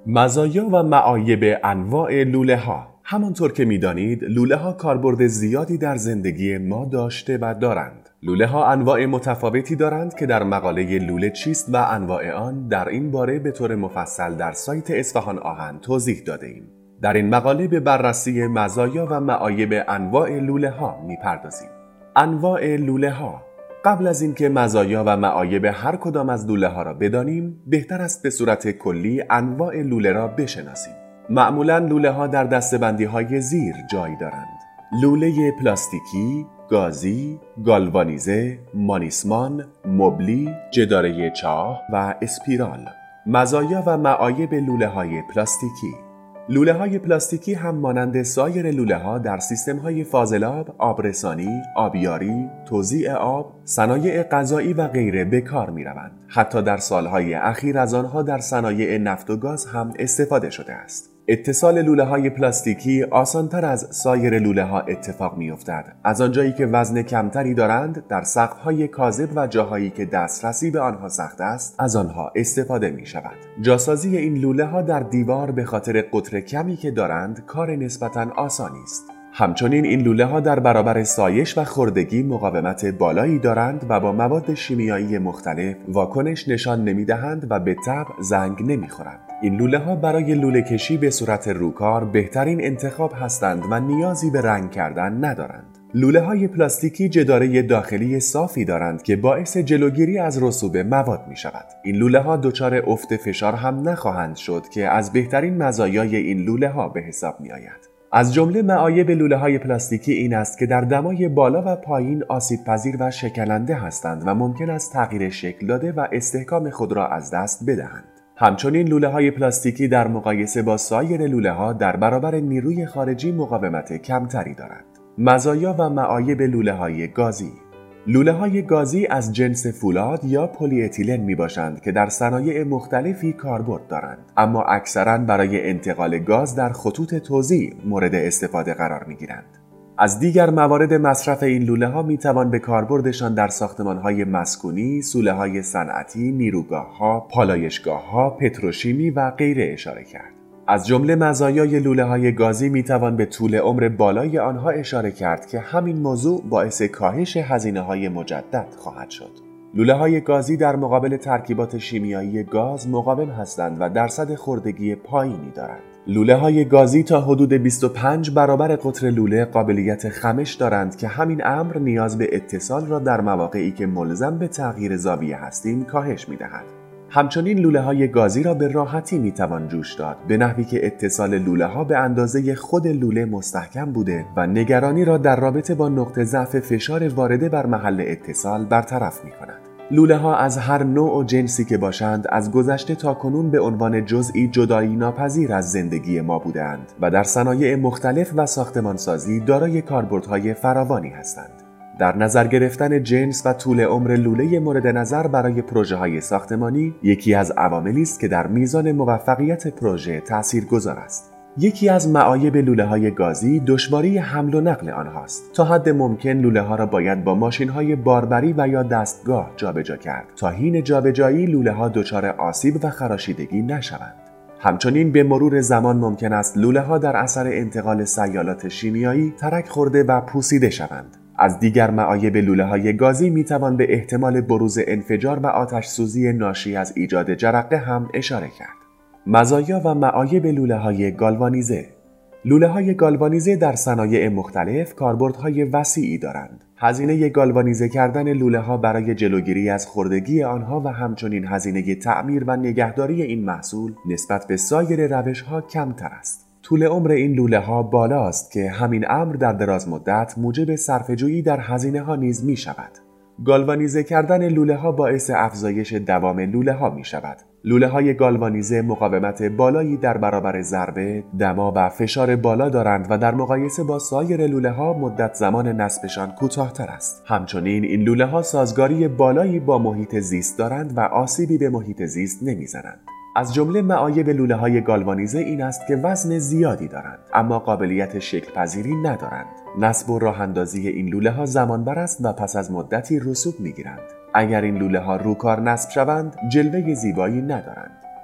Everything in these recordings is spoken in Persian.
مزایا و معایب انواع لوله ها. همانطور که می‌دانید لوله ها کاربرد زیادی در زندگی ما داشته و دارند. لوله ها انواع متفاوتی دارند که در مقاله لوله چیست و انواع آن در این باره به طور مفصل در سایت اصفهان آهن توضیح داده ایم. در این مقاله به بررسی مزایا و معایب انواع لوله ها می‌پردازیم. انواع لوله ها. قبل از اینکه مزایا و معایب هر کدام از لوله ها را بدانیم، بهتر است به صورت کلی انواع لوله را بشناسیم. معمولاً لوله ها در دسته‌بندی های زیر جای دارند: لوله پلاستیکی، گازی، گالوانیزه، مانیسمان، مبلی، جداره چاه و اسپیرال. مزایا و معایب لوله های پلاستیکی. لوله های پلاستیکی هم مانند سایر لوله ها در سیستم های فاضلاب، آبرسانی، آبیاری، توزیع آب، صنایع غذایی و غیره به کار می روند. حتی در سالهای اخیر از آنها در صنایع نفت و گاز هم استفاده شده است. اتصال لوله های پلاستیکی آسانتر از سایر لوله ها اتفاق می افتد. از آنجایی که وزن کمتری دارند، در سقف های کاذب و جاهایی که دسترسی به آنها سخت است، از آنها استفاده می شود. جاسازی این لوله ها در دیوار به خاطر قطر کمی که دارند کار نسبتاً آسانی است. همچنین این لوله ها در برابر سایش و خردگی مقاومت بالایی دارند و با مواد شیمیایی مختلف واکنش نشان نمی دهند و به طبع زنگ نمی خورند. این لوله ها برای لوله کشی به صورت روکار بهترین انتخاب هستند و نیازی به رنگ کردن ندارند. لوله های پلاستیکی جداره داخلی صافی دارند که باعث جلوگیری از رسوب مواد می شود. این لوله ها دچار افت فشار هم نخواهند شد که از بهترین مزایای این لوله ها به حساب می آید. از جمله معایب لوله های پلاستیکی این است که در دمای بالا و پایین آسیب پذیر و شکننده هستند و ممکن است تغییر شکل داده و استحکام خود را از دست بدهند. همچنین لوله های پلاستیکی در مقایسه با سایر لوله ها در برابر نیروی خارجی مقاومت کمتری دارند. مزایا و معایب لوله های گازی. لوله های گازی از جنس فولاد یا پلی اتیلن می باشند که در صنایع مختلفی کاربرد دارند، اما اکثراً برای انتقال گاز در خطوط توزیع مورد استفاده قرار می گیرند. از دیگر موارد مصرف این لوله ها می توان به کاربردشان در ساختمان های مسکونی، سوله های صنعتی، نیروگاه ها، پالایشگاه ها، پتروشیمی و غیره اشاره کرد. از جمله مزایای لوله های گازی می توان به طول عمر بالای آنها اشاره کرد که همین موضوع باعث کاهش هزینه های مجدد خواهد شد. لوله های گازی در مقابل ترکیبات شیمیایی گاز مقاوم هستند و درصد خردگی پایینی دارند. لوله های گازی تا حدود 25 برابر قطر لوله قابلیت خمش دارند که همین امر نیاز به اتصال را در مواقعی که ملزم به تغییر زاویه هستیم کاهش می دهد. همچنین لوله های گازی را به راحتی می توان جوش داد، به نحوی که اتصال لوله ها به اندازه خود لوله مستحکم بوده و نگرانی را در رابطه با نقطه ضعف فشار وارده بر محل اتصال برطرف می کند. لوله ها از هر نوع و جنسی که باشند از گذشته تا کنون به عنوان جزئی جدایی ناپذیر از زندگی ما بودند و در صنایع مختلف و ساختمانسازی دارای کاربردهای فراوانی هستند. در نظر گرفتن جنس و طول عمر لوله مورد نظر برای پروژه‌های ساختمانی یکی از عواملی است که در میزان موفقیت پروژه تاثیرگذار است. یکی از معایب لوله‌های گازی دشواری حمل و نقل آنهاست. تا حد ممکن لوله‌ها را باید با ماشین‌های باربری و یا دستگاه جابجا کرد تا حین جابجایی لوله‌ها دچار آسیب و خراشیدگی نشوند. همچنین به مرور زمان ممکن است لوله‌ها در اثر انتقال سیالات شیمیایی ترک خورده و پوسیده شوند. از دیگر معایب لوله‌های گازی میتوان به احتمال بروز انفجار و آتش سوزی ناشی از ایجاد جرقه هم اشاره کرد. مزایا و معایب لوله‌های گالوانیزه. لوله‌های گالوانیزه در صنایع مختلف کاربردهای وسیعی دارند. هزینه گالوانیزه کردن لوله‌ها برای جلوگیری از خردگی آنها و همچنین هزینه تعمیر و نگهداری این محصول نسبت به سایر روش‌ها کمتر است. طول عمر این لوله ها بالاست که همین امر در دراز مدت موجب صرفه‌جویی در هزینه ها نیز می شود. گالوانیزه کردن لوله ها باعث افزایش دوام لوله ها می شود. لوله های گالوانیزه مقاومت بالایی در برابر ضربه، دما و فشار بالا دارند و در مقایسه با سایر لوله ها مدت زمان نصبشان کوتاه‌تر است. همچنین این لوله ها سازگاری بالایی با محیط زیست دارند و آسیبی به محیط زیست نمی‌زنند. از جمله معایب لوله‌های گالوانیزه این است که وزن زیادی دارند اما قابلیت شکل پذیری ندارند. نصب و راه اندازی این لوله‌ها زمان بر است و پس از مدتی رسوب می‌گیرند. اگر این لوله‌ها روکار نصب شوند جلوه زیبایی ندارند.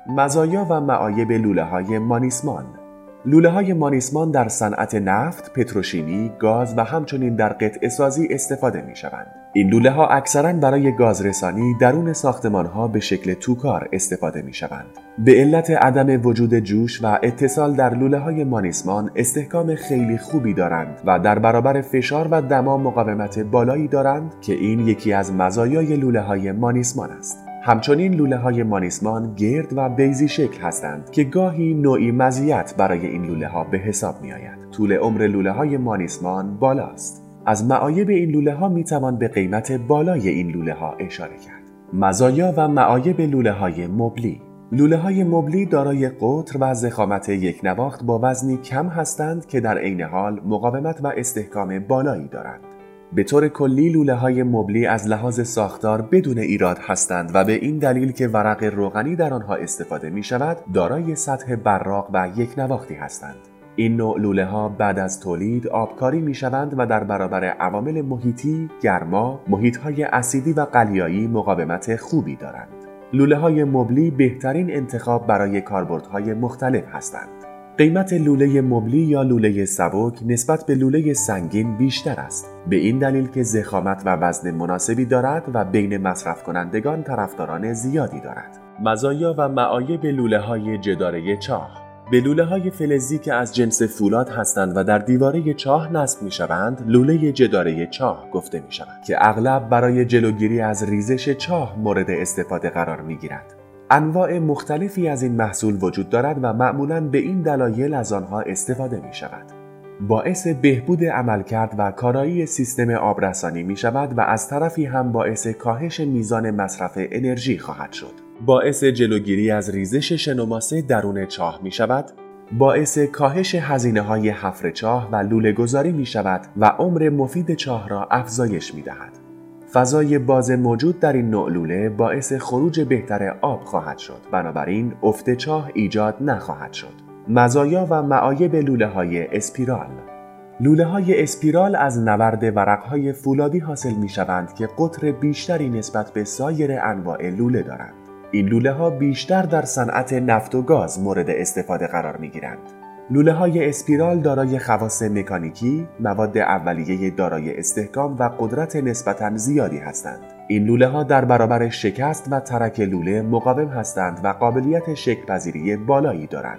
مزایا و معایب لوله‌های مانیسمان. لوله‌های مانیسمان در صنعت نفت، پتروشیمی، گاز و همچنین در قطعه‌سازی استفاده می‌شوند. این لوله‌ها اکثراً برای گازرسانی درون ساختمان‌ها به شکل توکار استفاده می‌شوند. به علت عدم وجود جوش و اتصال در لوله‌های مانیسمان استحکام خیلی خوبی دارند و در برابر فشار و دما مقاومت بالایی دارند که این یکی از مزایای لوله‌های مانیسمان است. همچنین لوله‌های مانیسمان گرد و بیضی شکل هستند که گاهی نوعی مزیت برای این لوله‌ها به حساب می‌آید. طول عمر لوله‌های مانیسمان بالاست. از معایب این لوله‌ها می‌توان به قیمت بالای این لوله‌ها اشاره کرد. مزایا و معایب لوله‌های مبلی. لوله‌های مبلی دارای قطر و ضخامت یک نواخت با وزنی کم هستند که در عین حال مقاومت و استحکام بالایی دارند. به طور کلی لوله‌های مبلی از لحاظ ساختار بدون ایراد هستند و به این دلیل که ورق روغنی در آنها استفاده می‌شود دارای سطح براق و یک نواختی هستند. این نوع لوله‌ها بعد از تولید آبکاری می‌شوند و در برابر عوامل محیطی، گرما، محیط‌های اسیدی و قلیایی مقاومت خوبی دارند. لوله‌های مبلی بهترین انتخاب برای کاربردهای مختلف هستند. قیمت لوله مبلی یا لوله سبک نسبت به لوله سنگین بیشتر است، به این دلیل که ضخامت و وزن مناسبی دارد و بین مصرف کنندگان طرفداران زیادی دارد. مزایا و معایب لوله‌های جداره چاه. به لوله‌های فلزی که از جنس فولاد هستند و در دیواره چاه نصب می‌شوند لوله جداره چاه گفته می‌شود که اغلب برای جلوگیری از ریزش چاه مورد استفاده قرار می‌گیرد. انواع مختلفی از این محصول وجود دارد و معمولاً به این دلایل از آنها استفاده می شود. باعث بهبود عملکرد و کارایی سیستم آبرسانی می شود و از طرفی هم باعث کاهش میزان مصرف انرژی خواهد شد. باعث جلوگیری از ریزش شن و ماسه درون چاه می شود. باعث کاهش هزینه‌های حفر چاه و لوله گذاری می شود و عمر مفید چاه را افزایش می دهد. فضای باز موجود در این نوع لوله باعث خروج بهتر آب خواهد شد، بنابراین افت چاه ایجاد نخواهد شد. مزایا و معایب لوله‌های اسپیرال. لوله‌های اسپیرال از نورد ورق‌های فولادی حاصل می‌شوند که قطر بیشتری نسبت به سایر انواع لوله دارند. این لوله‌ها بیشتر در صنعت نفت و گاز مورد استفاده قرار می‌گیرند. لوله‌های اسپیرال دارای خواص مکانیکی، مواد اولیه دارای استحکام و قدرت نسبتاً زیادی هستند. این لوله‌ها در برابر شکست و ترک لوله مقاوم هستند و قابلیت شکل‌پذیری بالایی دارند.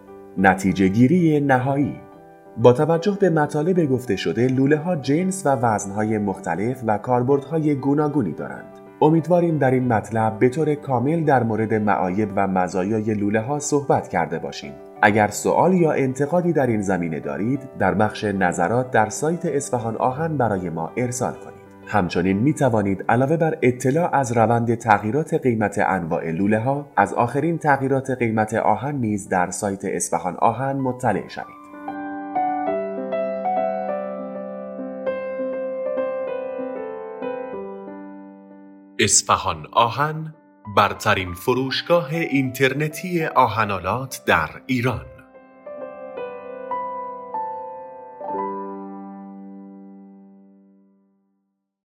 نتیجه گیری نهایی. با توجه به مطالب گفته شده لوله‌ها جنس و وزن‌های مختلف و کاربردهای گوناگونی دارند. امیدواریم در این مطلب به طور کامل در مورد معایب و مزایای لوله‌ها صحبت کرده باشیم. اگر سوال یا انتقادی در این زمینه دارید در بخش نظرات در سایت اصفهان آهن برای ما ارسال کنید. همچنین می توانید علاوه بر اطلاع از روند تغییرات قیمت انواع لوله‌ها از آخرین تغییرات قیمت آهن نیز در سایت اصفهان آهن مطلع شوید. اصفهان آهن برترین فروشگاه اینترنتی آهن‌آلات در ایران.